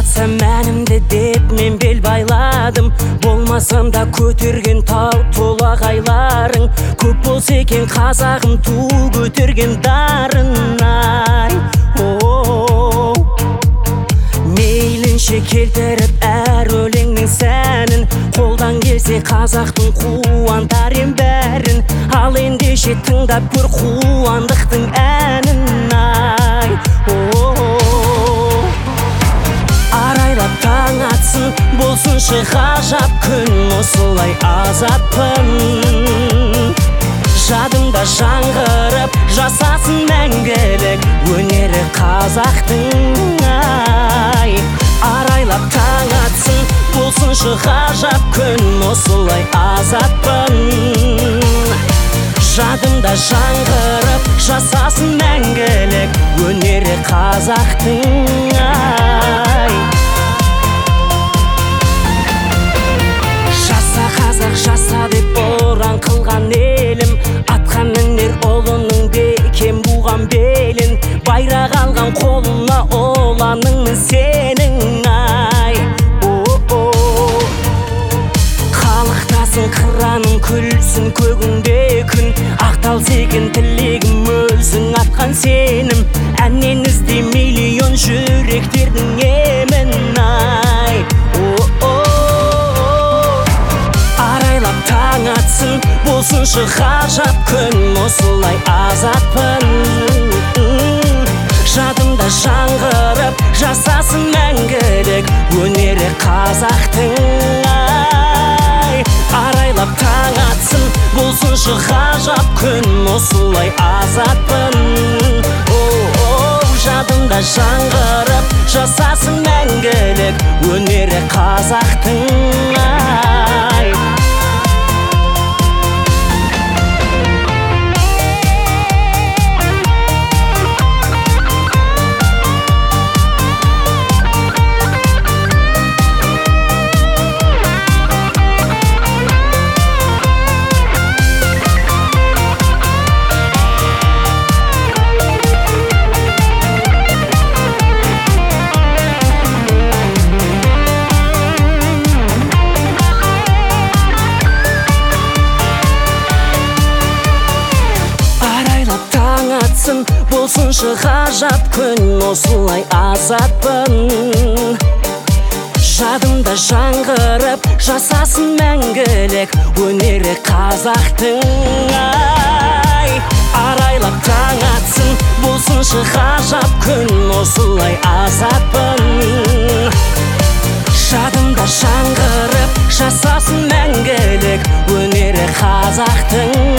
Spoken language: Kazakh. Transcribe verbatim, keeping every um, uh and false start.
жатса мәнімді деп мен бел байладым. Болмасам да көтерген тау толағайларың көп болса екен қазағым ту көтерген дарын. Ай, о, мейлінше келтіріп әр өлеңнің сәнін, қолдан келсе қазақтың қуантар ем бәрін. Ал ендеше тыңдап көр қуандықтың әнін. Ай, о, арайлап таң атсын, болсыншы ғажап күн, осылай азатпын. Жадымда жаңғырып жасасын мәңгілік өнері қазақтың. Ай, арайлап таң атсын, болсыншы ғажап күн, осылай азатпын. Жадымда жаңғырып жасасын мәңгілік өнері қазақтың. Ай, жаса қазақ жаса деп ұран қылған елім, атқан мінер ұлының бекем буған белін, байрақ алған қолына оланыңмын сенің. Ай, о-о, халықтасың қыраның күлсін көгіңде күн, ақтал секін тілегім өлсін атқан сенім, әннен ізде миллион жүректердің емін. Ай, о-о, арайлап таң атсын, болсыншы ғажап күн, осылай азатпын. Жадымда жаңғырып жасасын мәңгілік өнері қазақтың. Ай, арайлап таң атсын, болсыншы ғажап күн, осылай азатпын. О-о, жадымда жаңғырып жасасын мәңгілік өнері қазақтың. Ай, болсыншы ғажап күн, осылай азатпын. Жадымда жаңғырып жасасын мәңгілік өнері қазақтың. Ай, арайлап таң атсын, болсыншы ғажап күн, осылай азатпын. Жадымда жаңғырып жасасын мәңгілік өнері қазақтың.